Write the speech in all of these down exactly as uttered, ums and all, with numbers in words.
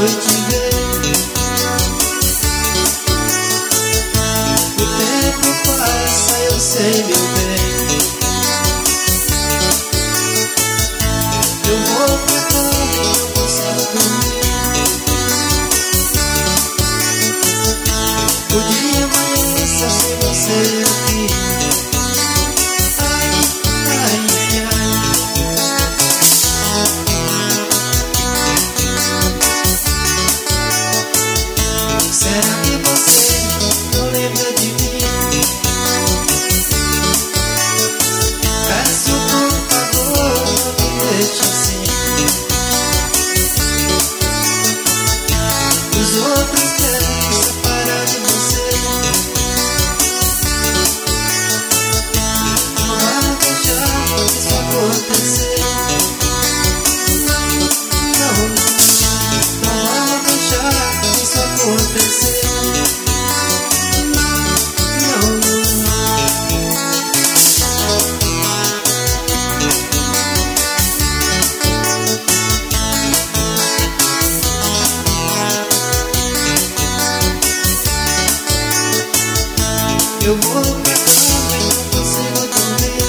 noite vem. O tempo passa, eu sei, meu bem. Eu vou pra cama e não consigo dormir. O dia amanheça sem você aqui. Ai, ai, ai, ai. Será que você não lembra de mim? Peço por favor, não me deixe assim. Os outros querem me separar de você. Não vá deixar isso acontecer. Não, não vá deixar isso acontecer. Não, não. Eu vou pra cama e não consigo dormir.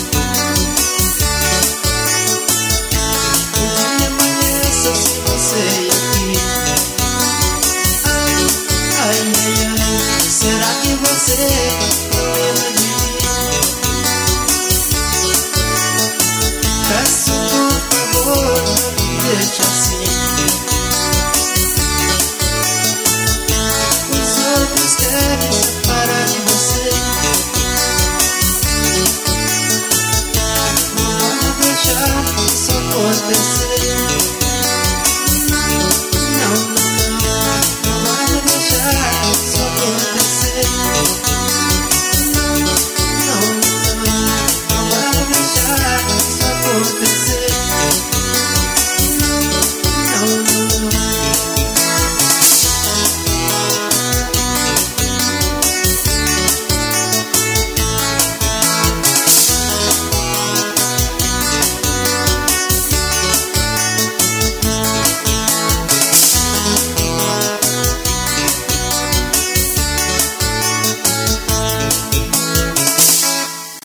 O dia amanheça sem você aqui. Ai, ai, ai, ai. Será que você não lembra de mim? Peço por favor, não me deixe assim. Os outros querem separar de você. Não vá deixar isso acontecer. Não, não.